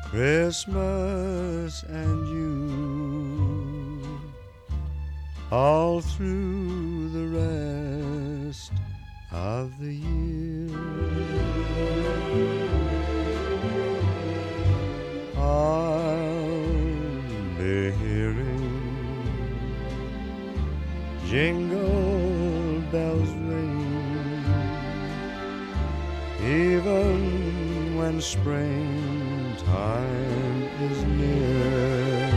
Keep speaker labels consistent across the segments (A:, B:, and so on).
A: Christmas and you all through the rest of the year. I'll be hearing jingle bells ring, even when springtime is near.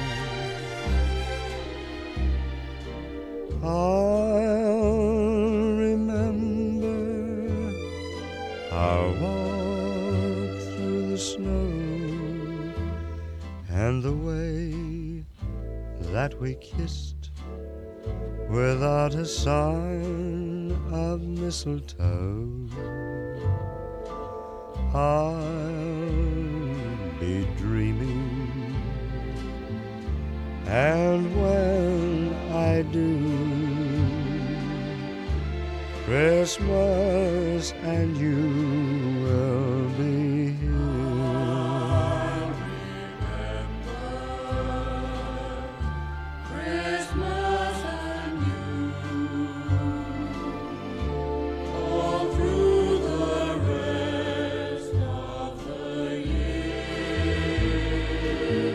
A: I'll remember our walk through the snow and the way that we kissed without a sign of mistletoe. I'll be dreaming, and when I do, Christmas and you will be here.
B: I remember Christmas and you all through the rest of the year.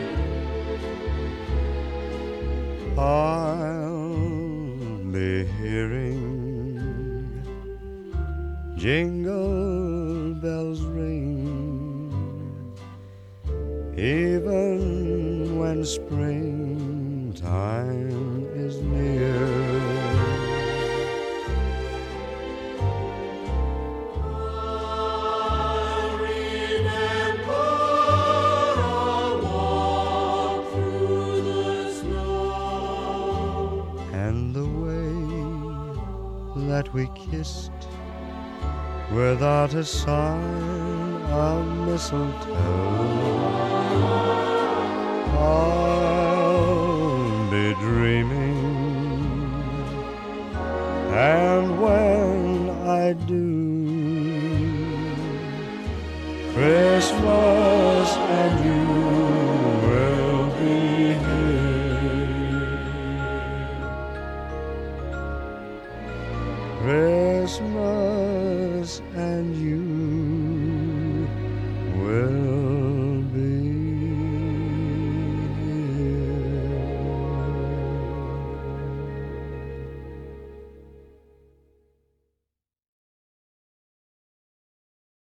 A: I'll be hearing jingle bells ring, even when springtime is near.
B: I remember our walk through the snow
A: And the way that we kissed without a sign of mistletoe. I'll be dreaming, and when I do, Christmas and you